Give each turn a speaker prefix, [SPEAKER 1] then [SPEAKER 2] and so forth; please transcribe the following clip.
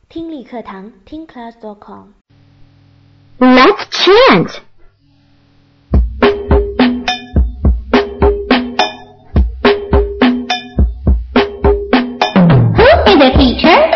[SPEAKER 1] 听力课堂听class.com。
[SPEAKER 2] Let's chant. Who is the teacher?